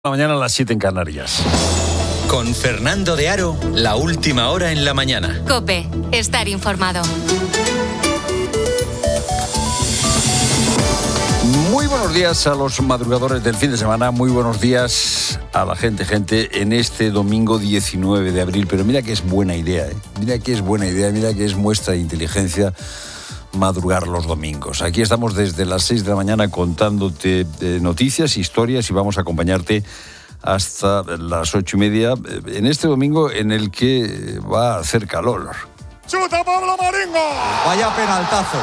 Mañana a las 7 en Canarias. Con Fernando de Aro, la última hora en la mañana. COPE, estar informado. Muy buenos días a los madrugadores del fin de semana, muy buenos días a la gente en este domingo 19 de abril. Pero mira que es buena idea, mira que es muestra de inteligencia madrugar los domingos. Aquí estamos desde las 6 de la mañana contándote noticias, historias y vamos a acompañarte hasta las 8:30 en este domingo en el que va a hacer calor. ¡Chuta Pablo Marín! Vaya penaltazo.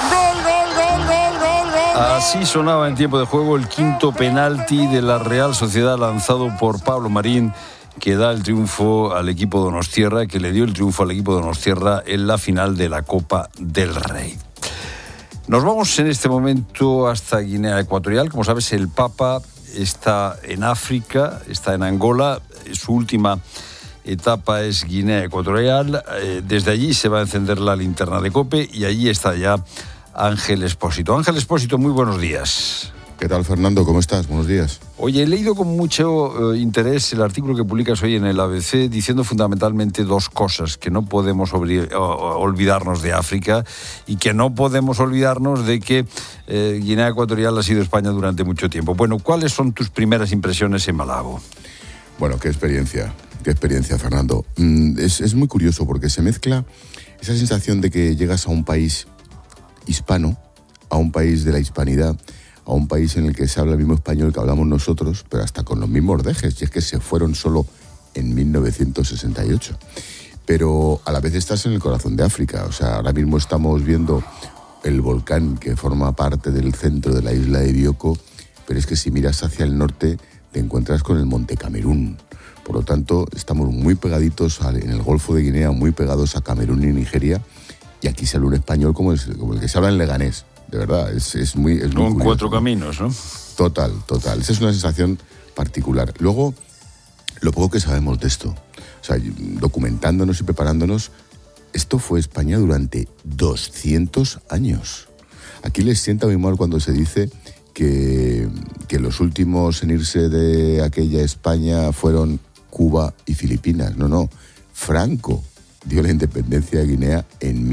¡Gol! Así sonaba en tiempo de juego el quinto penalti de la Real Sociedad lanzado por Pablo Marín, que da el triunfo al equipo donostiarra, que le dio el triunfo al equipo donostiarra en la final de la Copa del Rey. Nos vamos en este momento hasta Guinea Ecuatorial. Como sabes, el Papa está en África, está en Angola. Su última etapa es Guinea Ecuatorial. Desde allí se va a encender la linterna de COPE y allí está ya Ángel Expósito. Ángel Expósito, muy buenos días. ¿Qué tal, Fernando? ¿Cómo estás? Buenos días. Oye, he leído con mucho interés el artículo que publicas hoy en el ABC diciendo fundamentalmente dos cosas: que no podemos olvidarnos de África y que no podemos olvidarnos de que Guinea Ecuatorial ha sido España durante mucho tiempo. Bueno, ¿cuáles son tus primeras impresiones en Malabo? Bueno, qué experiencia, Fernando. Es muy curioso porque se mezcla esa sensación de que llegas a un país hispano, a un país de la hispanidad, a un país en el que se habla el mismo español que hablamos nosotros, pero hasta con los mismos dejes, y es que se fueron solo en 1968. Pero a la vez estás en el corazón de África. O sea, ahora mismo estamos viendo el volcán que forma parte del centro de la isla de Bioko, pero es que si miras hacia el norte te encuentras con el Monte Camerún. Por lo tanto, estamos muy pegaditos en el Golfo de Guinea, muy pegados a Camerún y Nigeria, y aquí se habla un español como el que se habla en leganés. De verdad, es muy Con curioso, cuatro caminos, ¿no? Total. Esa es una sensación particular. Luego, lo poco que sabemos de esto, o sea, documentándonos y preparándonos, esto fue España durante 200 años. Aquí les sienta muy mal cuando se dice que los últimos en irse de aquella España fueron Cuba y Filipinas. No. Franco dio la independencia de Guinea en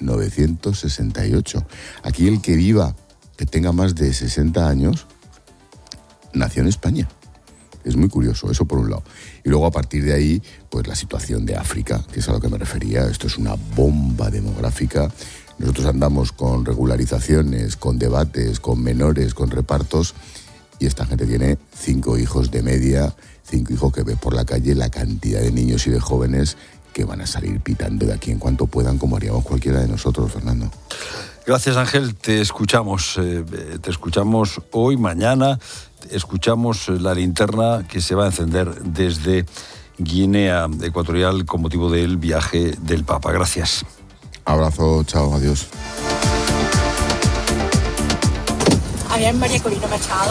1968. Aquí el que viva, que tenga más de 60 años, nació en España. Es muy curioso, eso por un lado. Y luego a partir de ahí, pues la situación de África, que es a lo que me refería. Esto es una bomba demográfica. Nosotros andamos con regularizaciones, con debates, con menores, con repartos, y esta gente tiene 5 hijos de media, 5 hijos que ves por la calle, la cantidad de niños y de jóvenes que van a salir pitando de aquí en cuanto puedan, como haríamos cualquiera de nosotros, Fernando. Gracias, Ángel. Te escuchamos hoy, mañana. Escuchamos la linterna que se va a encender desde Guinea Ecuatorial con motivo del viaje del Papa. Gracias. Abrazo, chao, adiós. María Corina Machado.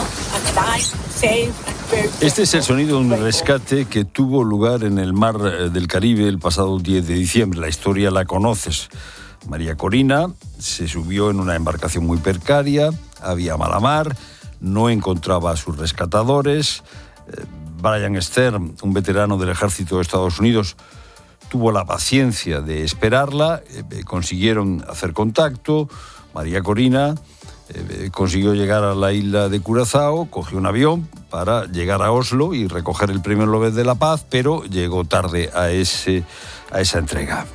Este es el sonido de un rescate que tuvo lugar en el mar del Caribe el pasado 10 de diciembre. La historia la conoces. María Corina se subió en una embarcación muy precaria, había mala mar, no encontraba a sus rescatadores. Brian Stern, un veterano del ejército de Estados Unidos, tuvo la paciencia de esperarla, consiguieron hacer contacto. María Corina consiguió llegar a la isla de Curazao, cogió un avión para llegar a Oslo y recoger el Premio Nobel de la Paz, pero llegó tarde a esa entrega.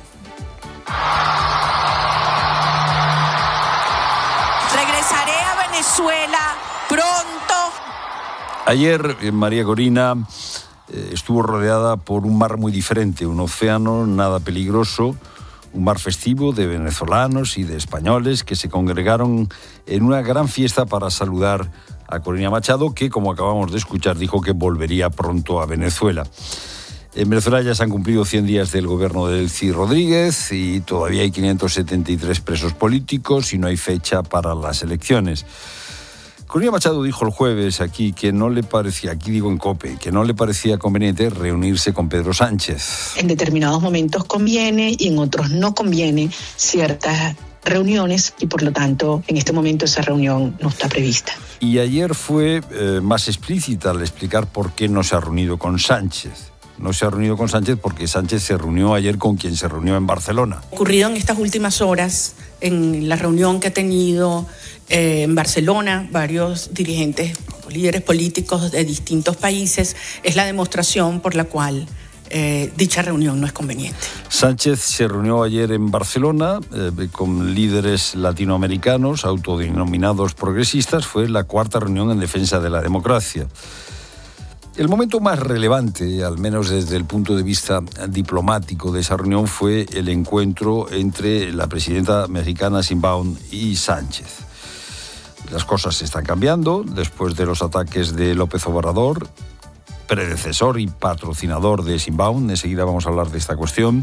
Regresaré a Venezuela pronto. Ayer María Corina estuvo rodeada por un mar muy diferente, un océano nada peligroso, un mar festivo de venezolanos y de españoles que se congregaron en una gran fiesta para saludar a Corina Machado, que, como acabamos de escuchar, dijo que volvería pronto a Venezuela. En Venezuela ya se han cumplido 100 días del gobierno de Delcy Rodríguez y todavía hay 573 presos políticos y no hay fecha para las elecciones. Corina Machado dijo el jueves aquí que no le parecía, aquí digo en COPE, que no le parecía conveniente reunirse con Pedro Sánchez. En determinados momentos conviene y en otros no conviene ciertas reuniones y por lo tanto en este momento esa reunión no está prevista. Y ayer fue más explícita al explicar por qué no se ha reunido con Sánchez. No se ha reunido con Sánchez porque Sánchez se reunió ayer con quien se reunió en Barcelona. Ocurrido en estas últimas horas, en la reunión que ha tenido en Barcelona varios dirigentes, líderes políticos de distintos países, es la demostración por la cual dicha reunión no es conveniente. Sánchez se reunió ayer en Barcelona con líderes latinoamericanos autodenominados progresistas. Fue la cuarta reunión en defensa de la democracia. El momento más relevante, al menos desde el punto de vista diplomático de esa reunión, fue el encuentro entre la presidenta mexicana Sheinbaum y Sánchez. Las cosas están cambiando después de los ataques de López Obrador, predecesor y patrocinador de Sheinbaum. Enseguida vamos a hablar de esta cuestión.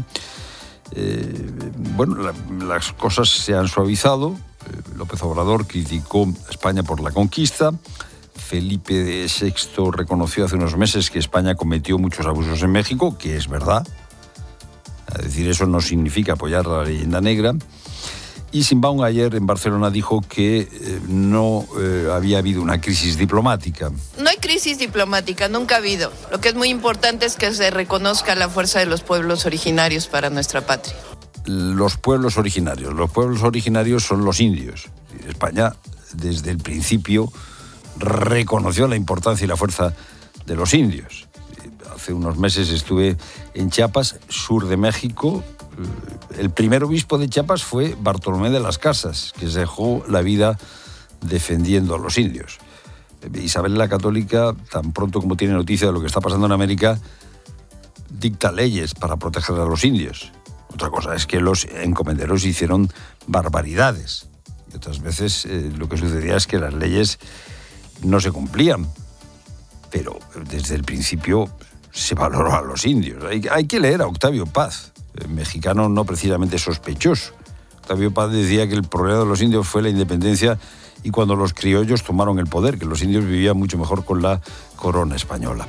Las cosas se han suavizado. López Obrador criticó a España por la conquista. Felipe VI reconoció hace unos meses que España cometió muchos abusos en México, que es verdad. Es decir, eso no significa apoyar la leyenda negra. Y Sheinbaum ayer en Barcelona dijo que no había habido una crisis diplomática. No hay crisis diplomática, nunca ha habido. Lo que es muy importante es que se reconozca la fuerza de los pueblos originarios para nuestra patria. Los pueblos originarios son los indios. España, desde el principio, reconoció la importancia y la fuerza de los indios. Hace unos meses estuve en Chiapas, sur de México. El primer obispo de Chiapas fue Bartolomé de las Casas, que se dejó la vida defendiendo a los indios. Isabel la Católica, tan pronto como tiene noticia de lo que está pasando en América, dicta leyes para proteger a los indios. Otra cosa es que los encomenderos hicieron barbaridades. Y otras veces lo que sucedía es que las leyes no se cumplían. Pero desde el principio se valoró a los indios. Hay que leer a Octavio Paz, mexicano no precisamente sospechoso. Octavio Paz decía que el problema de los indios fue la independencia y cuando los criollos tomaron el poder, que los indios vivían mucho mejor con la corona española.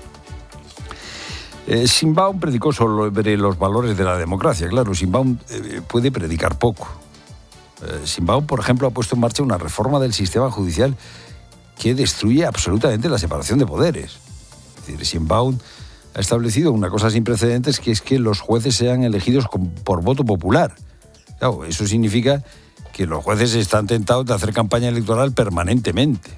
Sheinbaum predicó sobre los valores de la democracia. Claro, Sheinbaum puede predicar poco. Sheinbaum, por ejemplo, ha puesto en marcha una reforma del sistema judicial que destruye absolutamente la separación de poderes. Es decir, Sheinbaum ha establecido una cosa sin precedentes, que es que los jueces sean elegidos por voto popular. Claro, eso significa que los jueces están tentados de hacer campaña electoral permanentemente.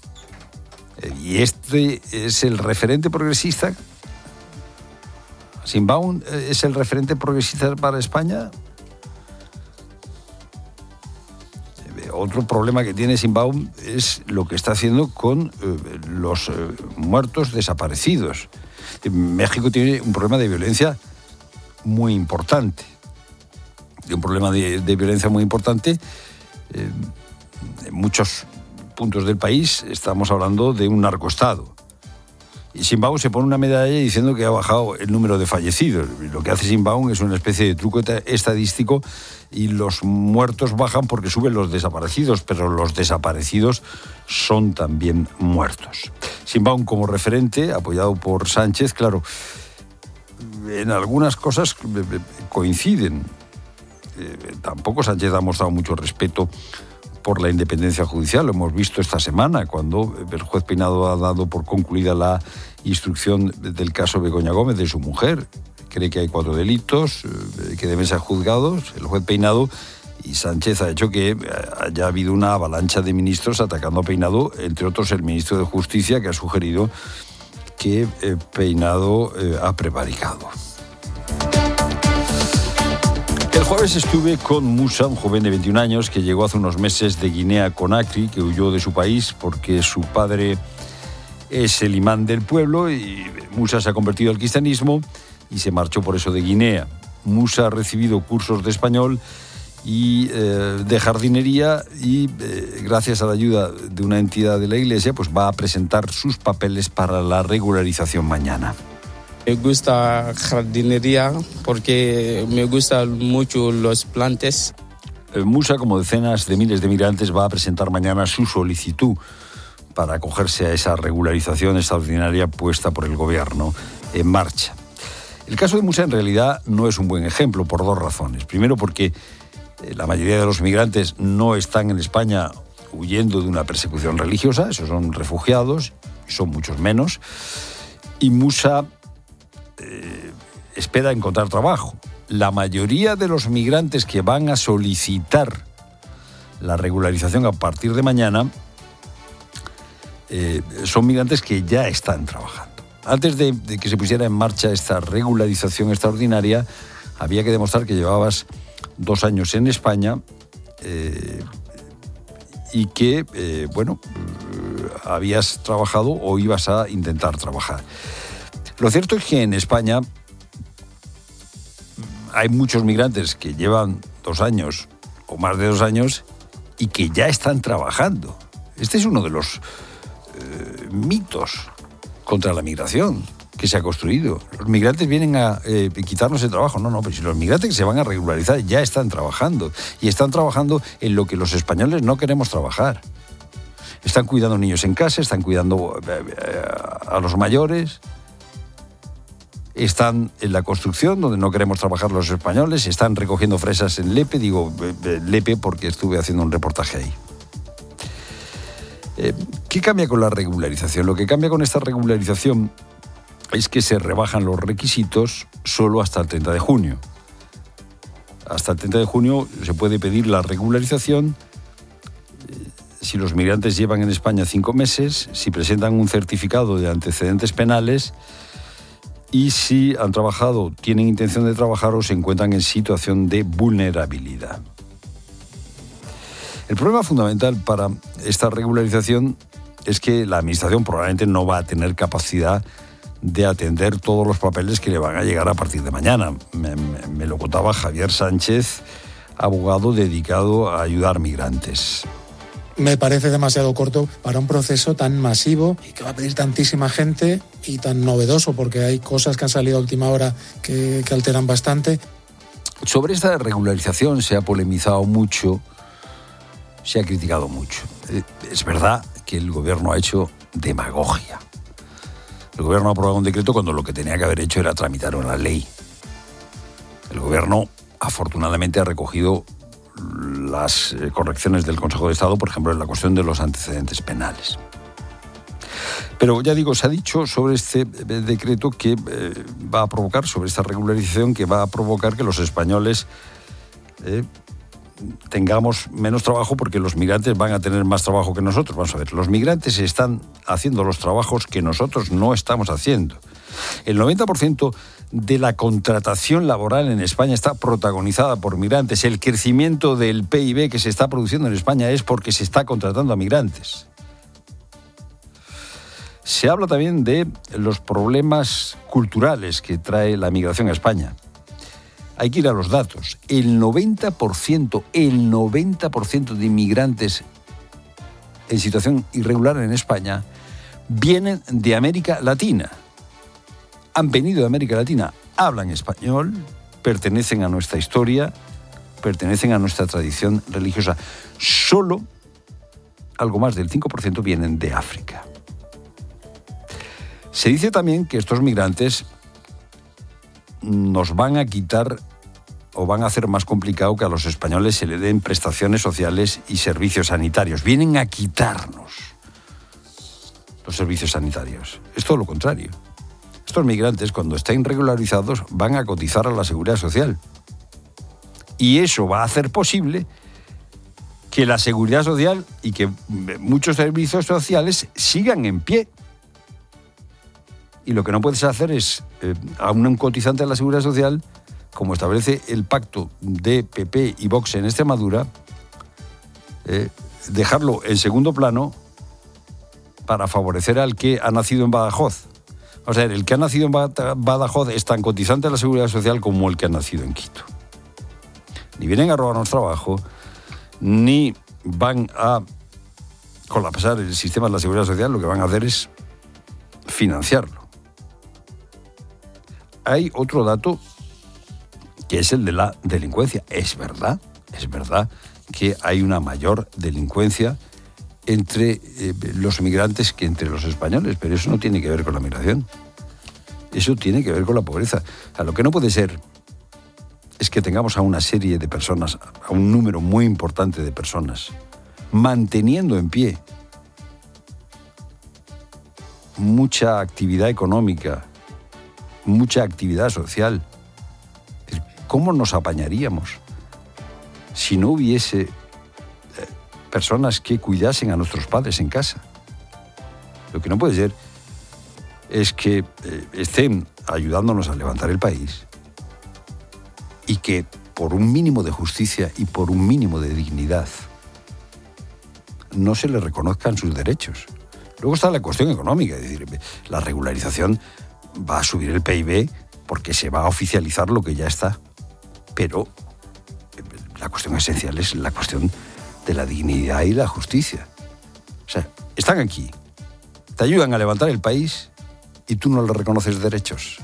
¿Y este es el referente progresista? ¿Sheinbaum es el referente progresista para España? Otro problema que tiene Sheinbaum es lo que está haciendo con los muertos desaparecidos. México tiene un problema de violencia muy importante. Un problema de violencia muy importante. En muchos puntos del país estamos hablando de un narcoestado. Y Sheinbaum se pone una medalla diciendo que ha bajado el número de fallecidos. Lo que hace Sheinbaum es una especie de truco estadístico y los muertos bajan porque suben los desaparecidos, pero los desaparecidos son también muertos. Sheinbaum como referente, apoyado por Sánchez, claro, en algunas cosas coinciden. Tampoco Sánchez ha mostrado mucho respeto por la independencia judicial. Lo hemos visto esta semana, cuando el juez Peinado ha dado por concluida la instrucción del caso Begoña Gómez, de su mujer. Cree que hay 4 delitos que deben ser juzgados, el juez Peinado, y Sánchez ha hecho que haya habido una avalancha de ministros atacando a Peinado, entre otros el ministro de Justicia, que ha sugerido que Peinado ha prevaricado. El jueves estuve con Musa, un joven de 21 años que llegó hace unos meses de Guinea-Conakry, que huyó de su país porque su padre es el imán del pueblo y Musa se ha convertido al cristianismo y se marchó por eso de Guinea. Musa ha recibido cursos de español y de jardinería y gracias a la ayuda de una entidad de la iglesia pues va a presentar sus papeles para la regularización mañana. Me gusta jardinería porque me gustan mucho los plantas. Musa, como decenas de miles de migrantes, va a presentar mañana su solicitud para acogerse a esa regularización extraordinaria puesta por el gobierno en marcha. El caso de Musa en realidad no es un buen ejemplo por 2 razones. Primero, porque La mayoría de los migrantes no están en España huyendo de una persecución religiosa, esos son refugiados, son muchos menos, y Musa espera encontrar trabajo. La mayoría de los migrantes que van a solicitar la regularización a partir de mañana son migrantes que ya están trabajando. Antes de que se pusiera en marcha esta regularización extraordinaria, había que demostrar que llevabas 2 años en España y que, habías trabajado o ibas a intentar trabajar. Lo cierto es que en España hay muchos migrantes que llevan 2 años o más de 2 años y que ya están trabajando. Este es uno de los mitos contra la migración que se ha construido. Los migrantes vienen a quitarnos el trabajo. No, pero si los migrantes que se van a regularizar ya están trabajando. Y están trabajando en lo que los españoles no queremos trabajar. Están cuidando niños en casa, están cuidando a los mayores. Están en la construcción, donde no queremos trabajar los españoles. Están recogiendo fresas en Lepe. Digo Lepe porque estuve haciendo un reportaje ahí. ¿Qué cambia con la regularización? Lo que cambia con esta regularización es que se rebajan los requisitos solo hasta el 30 de junio. Hasta el 30 de junio se puede pedir la regularización si los migrantes llevan en España 5 meses, si presentan un certificado de antecedentes penales y si han trabajado, tienen intención de trabajar o se encuentran en situación de vulnerabilidad. El problema fundamental para esta regularización es que la Administración probablemente no va a tener capacidad de atender todos los papeles que le van a llegar a partir de mañana. Me lo contaba Javier Sánchez, abogado dedicado a ayudar migrantes. Me parece demasiado corto para un proceso tan masivo y que va a pedir tantísima gente y tan novedoso, porque hay cosas que han salido a última hora que alteran bastante. Sobre esta regularización se ha polemizado mucho, se ha criticado mucho. Es verdad que el gobierno ha hecho demagogia. El gobierno ha aprobado un decreto cuando lo que tenía que haber hecho era tramitar una ley. El gobierno, afortunadamente, ha recogido las correcciones del Consejo de Estado, por ejemplo, en la cuestión de los antecedentes penales. Pero ya digo, se ha dicho sobre este decreto que va a provocar, sobre esta regularización, que va a provocar que los españoles tengamos menos trabajo porque los migrantes van a tener más trabajo que nosotros. Vamos a ver, los migrantes están haciendo los trabajos que nosotros no estamos haciendo. El 90% de la contratación laboral en España está protagonizada por migrantes. El crecimiento del PIB que se está produciendo en España es porque se está contratando a migrantes. Se habla también de los problemas culturales que trae la migración a España. Hay que ir a los datos. El 90% de inmigrantes en situación irregular en España vienen de América Latina. Han venido de América Latina, hablan español, pertenecen a nuestra historia, pertenecen a nuestra tradición religiosa. Solo algo más del 5% vienen de África. Se dice también que estos migrantes nos van a quitar o van a hacer más complicado que a los españoles se le den prestaciones sociales y servicios sanitarios. Vienen a quitarnos los servicios sanitarios. Es todo lo contrario. Estos migrantes, cuando estén regularizados, van a cotizar a la Seguridad Social. Y eso va a hacer posible que la Seguridad Social y que muchos servicios sociales sigan en pie. Y lo que no puedes hacer es, a un cotizante de la Seguridad Social, como establece el pacto de PP y Vox en Extremadura, dejarlo en segundo plano para favorecer al que ha nacido en Badajoz. O sea, el que ha nacido en Badajoz es tan cotizante de la Seguridad Social como el que ha nacido en Quito. Ni vienen a robarnos trabajo, ni van a colapsar el sistema de la Seguridad Social, lo que van a hacer es financiarlo. Hay otro dato que es el de la delincuencia. Es verdad que hay una mayor delincuencia entre los migrantes que entre los españoles, pero eso no tiene que ver con la migración. Eso tiene que ver con la pobreza. O sea, lo que no puede ser es que tengamos a una serie de personas, a un número muy importante de personas, manteniendo en pie mucha actividad económica, mucha actividad social. Es decir, ¿cómo nos apañaríamos si no hubiese personas que cuidasen a nuestros padres en casa? Lo que no puede ser es que estén ayudándonos a levantar el país y que por un mínimo de justicia y por un mínimo de dignidad no se les reconozcan sus derechos. Luego está la cuestión económica, es decir, la regularización va a subir el PIB porque se va a oficializar lo que ya está. Pero la cuestión esencial es la cuestión de la dignidad y la justicia. O sea, están aquí, te ayudan a levantar el país y tú no les reconoces derechos.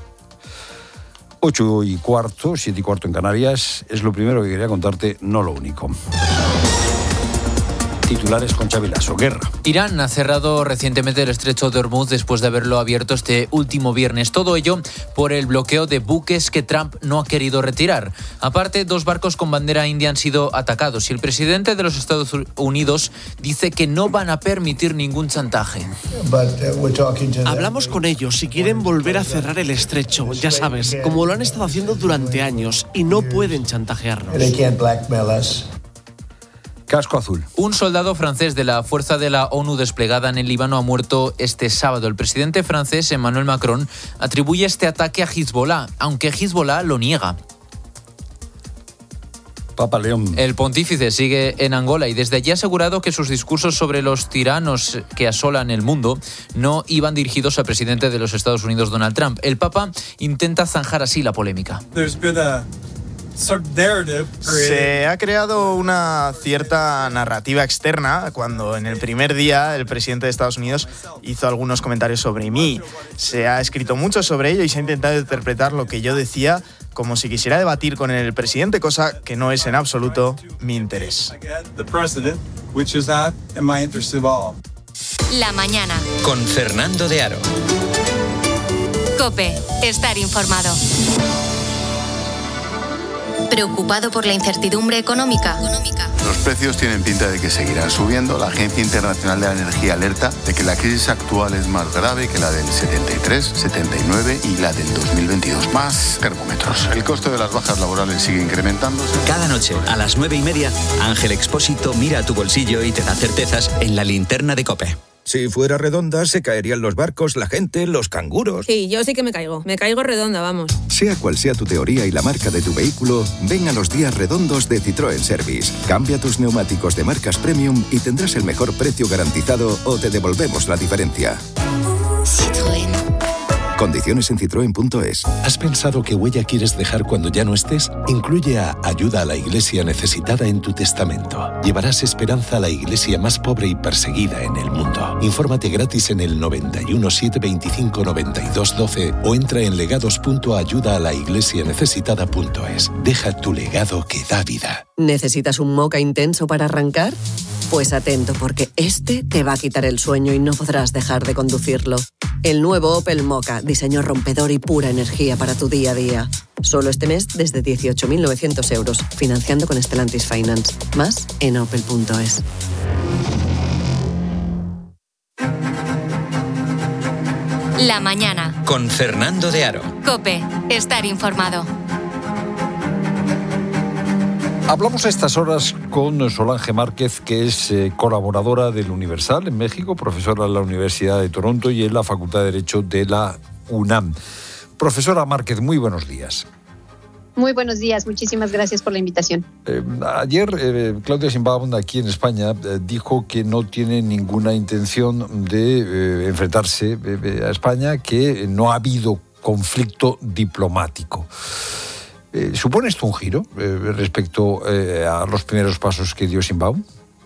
8:15, 7:15 en Canarias, es lo primero que quería contarte, no lo único. Titulares con Xavi Lasso. Guerra. Irán ha cerrado recientemente el estrecho de Hormuz después de haberlo abierto este último viernes. Todo ello por el bloqueo de buques que Trump no ha querido retirar. Aparte, 2 barcos con bandera india han sido atacados y el presidente de los Estados Unidos dice que no van a permitir ningún chantaje. Hablamos con ellos si quieren volver a cerrar el estrecho, ya sabes, como lo han estado haciendo durante años, y no pueden chantajearnos. Casco azul. Un soldado francés de la fuerza de la ONU desplegada en el Líbano ha muerto este sábado. El presidente francés, Emmanuel Macron, atribuye este ataque a Hezbollah, aunque Hezbollah lo niega. Papa León. El pontífice sigue en Angola y desde allí ha asegurado que sus discursos sobre los tiranos que asolan el mundo no iban dirigidos al presidente de los Estados Unidos, Donald Trump. El Papa intenta zanjar así la polémica. Se ha creado una cierta narrativa externa cuando en el primer día el presidente de Estados Unidos hizo algunos comentarios sobre mí. Se ha escrito mucho sobre ello y se ha intentado interpretar lo que yo decía como si quisiera debatir con el presidente, cosa que no es en absoluto mi interés. La mañana. Con Fernando de Aro. COPE. Estar informado. ¿Preocupado por la incertidumbre económica? Los precios tienen pinta de que seguirán subiendo. La Agencia Internacional de la Energía alerta de que la crisis actual es más grave que la del 73, 79 y la del 2022. Más termómetros. El coste de las bajas laborales sigue incrementándose. Cada noche a las 9:30, Ángel Expósito mira a tu bolsillo y te da certezas en la linterna de COPE. Si fuera redonda, se caerían los barcos, la gente, los canguros. Sí, yo sí que me caigo redonda, vamos. Sea cual sea tu teoría y la marca de tu vehículo, ven a los días redondos de Citroën Service. Cambia tus neumáticos de marcas premium y tendrás el mejor precio garantizado o te devolvemos la diferencia. Citroën. Condiciones en citroen.es. ¿Has pensado qué huella quieres dejar cuando ya no estés? Incluye a Ayuda a la Iglesia Necesitada en tu testamento. Llevarás esperanza a la iglesia más pobre y perseguida en el mundo. Infórmate gratis en el 91 725 92 12 o entra en legados.ayudaalaIglesianecesitada.es. Deja tu legado que da vida. ¿Necesitas un moca intenso para arrancar? Pues atento, porque este te va a quitar el sueño y no podrás dejar de conducirlo. El nuevo Opel Mokka, diseño rompedor y pura energía para tu día a día. Solo este mes desde 18.900 euros, financiando con Stellantis Finance. Más en opel.es. La mañana. Con Fernando de Aro. COPE. Estar informado. Hablamos a estas horas con Solange Márquez, que es colaboradora del Universal en México, profesora en la Universidad de Toronto y en la Facultad de Derecho de la UNAM. Profesora Márquez, muy buenos días. Muy buenos días, muchísimas gracias por la invitación. Ayer Claudia Sheinbaum aquí en España dijo que no tiene ninguna intención de enfrentarse a España, que no ha habido conflicto diplomático. ¿Supone esto un giro respecto a los primeros pasos que dio Sheinbaum?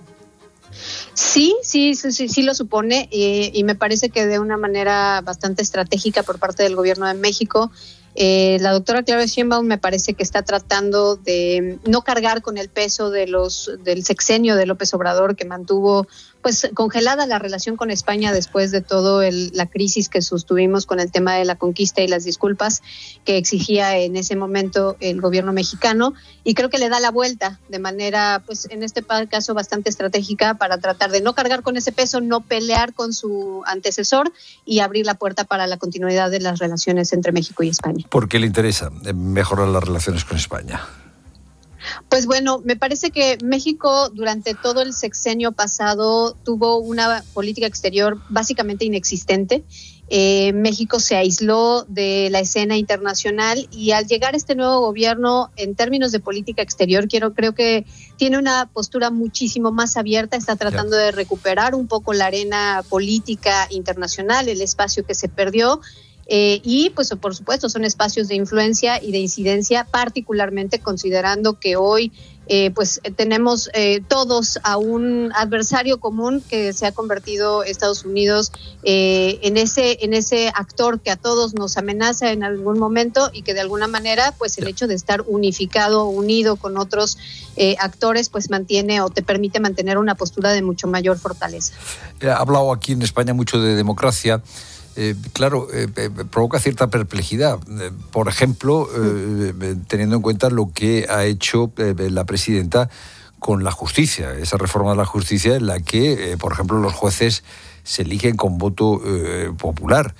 Sí lo supone y me parece que de una manera bastante estratégica por parte del Gobierno de México. La doctora Claudia Sheinbaum me parece que está tratando de no cargar con el peso del sexenio de López Obrador, que mantuvo pues congelada la relación con España después de todo la crisis que sostuvimos con el tema de la conquista y las disculpas que exigía en ese momento el gobierno mexicano, y creo que le da la vuelta de manera, pues en este caso bastante estratégica, para tratar de no cargar con ese peso, no pelear con su antecesor y abrir la puerta para la continuidad de las relaciones entre México y España. ¿Por qué le interesa mejorar las relaciones con España? Pues bueno, me parece que México durante todo el sexenio pasado tuvo una política exterior básicamente inexistente. México se aisló de la escena internacional, y al llegar este nuevo gobierno, en términos de política exterior, creo que tiene una postura muchísimo más abierta, está tratando de recuperar un poco la arena política internacional, el espacio que se perdió. Y pues por supuesto son espacios de influencia y de incidencia, particularmente considerando que hoy pues tenemos todos a un adversario común que se ha convertido Estados Unidos en ese actor que a todos nos amenaza en algún momento, y que de alguna manera pues el hecho de estar unido con otros actores pues mantiene o te permite mantener una postura de mucho mayor fortaleza. Ha hablado aquí en España mucho de democracia. Claro, provoca cierta perplejidad. Por ejemplo, teniendo en cuenta lo que ha hecho la presidenta con la justicia, esa reforma de la justicia en la que, por ejemplo, los jueces se eligen con voto popular.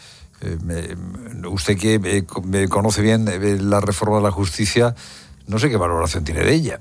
Usted que conoce bien la reforma de la justicia, no sé qué valoración tiene de ella.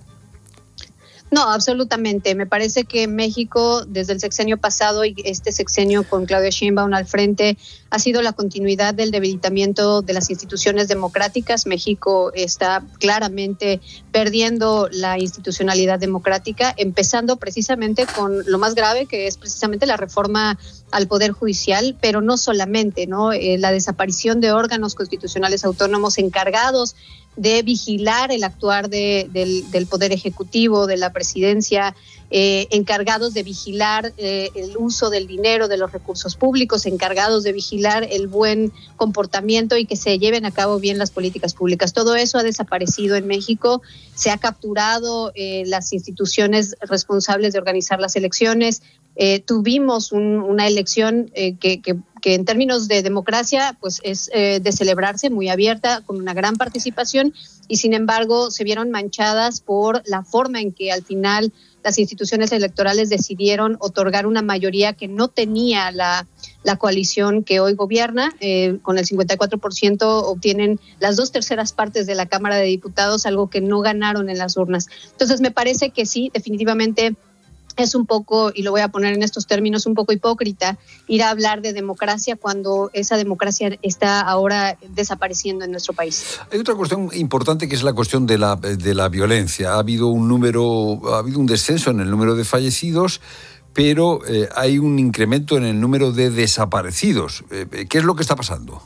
No, absolutamente. Me parece que México, desde el sexenio pasado y este sexenio con Claudia Sheinbaum al frente, ha sido la continuidad del debilitamiento de las instituciones democráticas. México está claramente perdiendo la institucionalidad democrática, empezando precisamente con lo más grave, que es precisamente la reforma al Poder Judicial, pero no solamente, ¿no? La desaparición de órganos constitucionales autónomos encargados de vigilar el actuar del Poder Ejecutivo, de la Presidencia, encargados de vigilar el uso del dinero, de los recursos públicos, encargados de vigilar el buen comportamiento y que se lleven a cabo bien las políticas públicas. Todo eso ha desaparecido en México, se ha capturado las instituciones responsables de organizar las elecciones. Tuvimos una elección que en términos de democracia pues es de celebrarse, muy abierta, con una gran participación, y sin embargo se vieron manchadas por la forma en que al final las instituciones electorales decidieron otorgar una mayoría que no tenía la coalición que hoy gobierna. Con el 54% obtienen las 2/3 partes de la Cámara de Diputados, algo que no ganaron en las urnas. Entonces me parece que sí, definitivamente es un poco, y lo voy a poner en estos términos, un poco hipócrita ir a hablar de democracia cuando esa democracia está ahora desapareciendo en nuestro país. Hay otra cuestión importante que es la cuestión de la violencia. Ha habido un descenso en el número de fallecidos, pero hay un incremento en el número de desaparecidos. ¿Qué es lo que está pasando?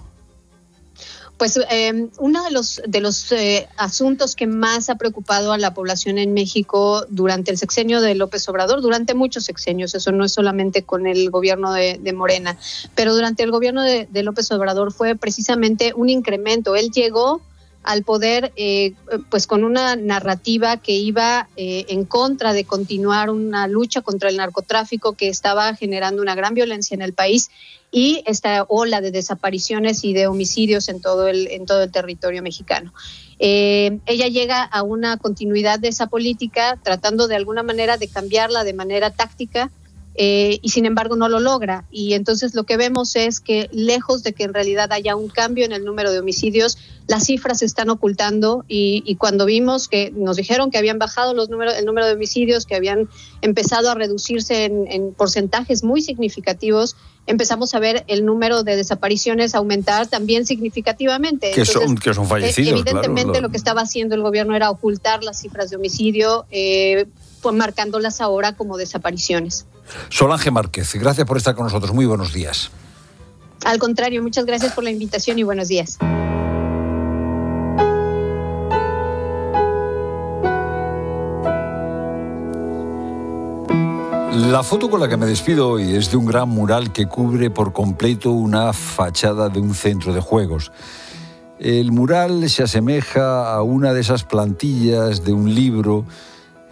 Pues uno de los asuntos que más ha preocupado a la población en México durante el sexenio de López Obrador, durante muchos sexenios, eso no es solamente con el gobierno de Morena, pero durante el gobierno de López Obrador fue precisamente un incremento. Él llegó al poder pues con una narrativa que iba en contra de continuar una lucha contra el narcotráfico que estaba generando una gran violencia en el país, y esta ola de desapariciones y de homicidios en todo el territorio mexicano. Ella llega a una continuidad de esa política, tratando de alguna manera de cambiarla de manera táctica, y sin embargo no lo logra. Y entonces lo que vemos es que, lejos de que en realidad haya un cambio en el número de homicidios, las cifras se están ocultando, y cuando vimos que nos dijeron que habían bajado el número de homicidios, que habían empezado a reducirse en porcentajes muy significativos, empezamos a ver el número de desapariciones aumentar también significativamente. Que son fallecidos. Evidentemente claro. Lo que estaba haciendo el gobierno era ocultar las cifras de homicidio, pues marcándolas ahora como desapariciones. Solange Márquez, gracias por estar con nosotros. Muy buenos días. Al contrario, muchas gracias por la invitación y buenos días. La foto con la que me despido hoy es de un gran mural que cubre por completo una fachada de un centro de juegos. El mural se asemeja a una de esas plantillas de un libro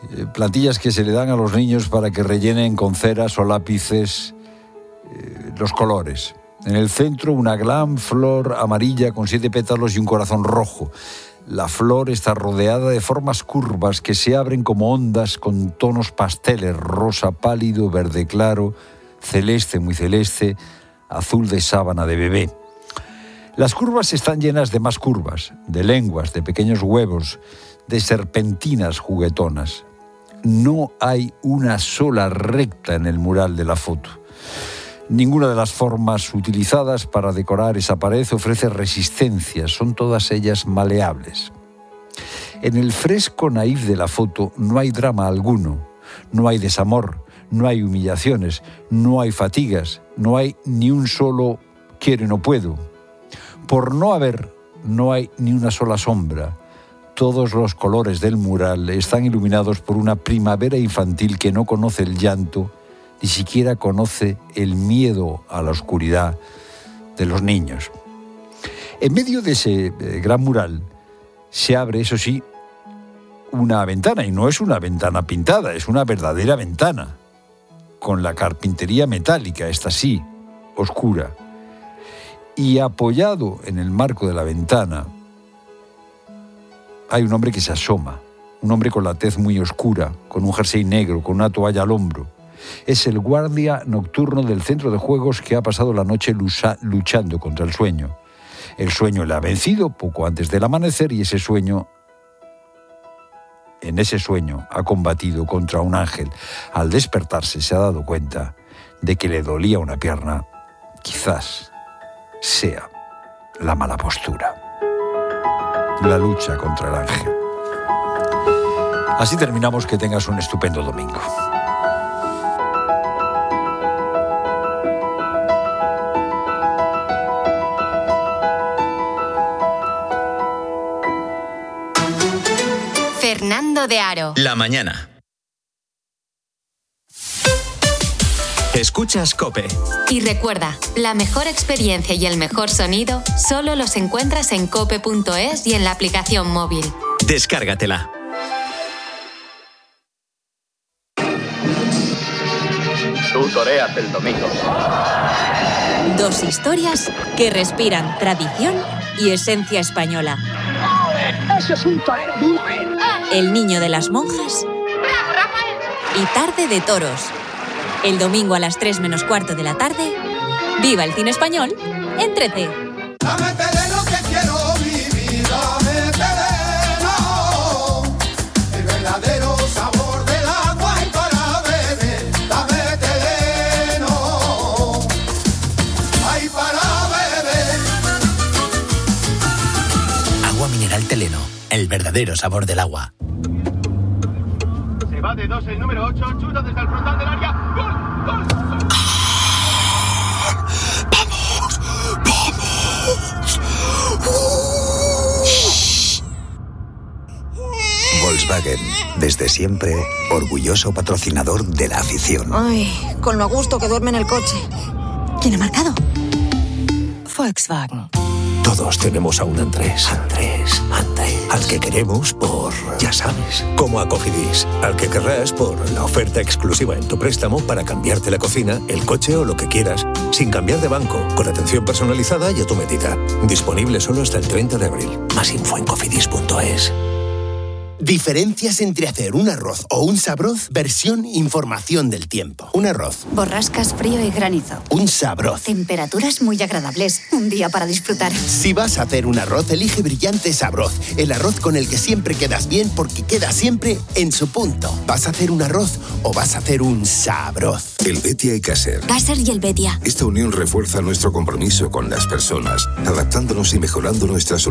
plantillas que se le dan a los niños para que rellenen con ceras o lápices los colores. En el centro, una gran flor amarilla con 7 pétalos y un corazón rojo. La flor está rodeada de formas curvas que se abren como ondas con tonos pasteles: rosa pálido, verde claro, celeste, muy celeste, azul de sábana de bebé. Las curvas están llenas de más curvas, de lenguas, de pequeños huevos, de serpentinas juguetonas. No hay una sola recta en el mural de la foto. Ninguna de las formas utilizadas para decorar esa pared ofrece resistencia, son todas ellas maleables. En el fresco naif de la foto no hay drama alguno, no hay desamor, no hay humillaciones, no hay fatigas, no hay ni un solo quiero y no puedo. Por no haber, no hay ni una sola sombra. Todos los colores del mural están iluminados por una primavera infantil que no conoce el llanto, ni siquiera conoce el miedo a la oscuridad de los niños. En medio de ese gran mural se abre, eso sí, una ventana, y no es una ventana pintada, es una verdadera ventana, con la carpintería metálica, esta sí, oscura. Y apoyado en el marco de la ventana hay un hombre que se asoma, un hombre con la tez muy oscura, con un jersey negro, con una toalla al hombro. Es el guardia nocturno del centro de juegos que ha pasado la noche luchando contra el sueño. El sueño le ha vencido poco antes del amanecer y en ese sueño ha combatido contra un ángel. Al despertarse se ha dado cuenta de que le dolía una pierna. Quizás sea la mala postura. La lucha contra el ángel. Así terminamos. Que tengas un estupendo domingo. Fernando de Aro. La mañana. Escuchas COPE. Y recuerda, la mejor experiencia y el mejor sonido solo los encuentras en cope.es y en la aplicación móvil. Descárgatela. Tú toreas el domingo. Dos historias que respiran tradición y esencia española. ¡Eso es un torero! El niño de las monjas y Tarde de Toros. El domingo a las 3 menos cuarto de la tarde, viva el cine español en 13. Dame terreno que quiero vivir, dame terreno, el verdadero sabor del agua y para beber, dame terreno, ay para beber. Agua mineral Teleno, el verdadero sabor del agua. Se va de 2 el número 8, chuta desde el frontal del área. ¡Gol! ¡Gol! ¡Vamos! ¡Vamos! Volkswagen, desde siempre, orgulloso patrocinador de la afición. Ay, con lo a gusto que duerme en el coche. ¿Quién ha marcado? Volkswagen. Todos tenemos a un Andrés. Andrés. Al que queremos por, ya sabes, como a Cofidis. Al que querrás por la oferta exclusiva en tu préstamo para cambiarte la cocina, el coche o lo que quieras, sin cambiar de banco, con atención personalizada y a tu medida. Disponible solo hasta el 30 de abril. Más info en cofidis.es. Diferencias entre hacer un arroz o un sabroz, versión información del tiempo. Un arroz. Borrascas, frío y granizo. Un sabroz. Temperaturas muy agradables. Un día para disfrutar. Si vas a hacer un arroz, elige Brillante Sabroz. El arroz con el que siempre quedas bien porque queda siempre en su punto. ¿Vas a hacer un arroz o vas a hacer un sabroz? El Betia y Caser. Caser y el Betia. Esta unión refuerza nuestro compromiso con las personas, adaptándonos y mejorando nuestras soluciones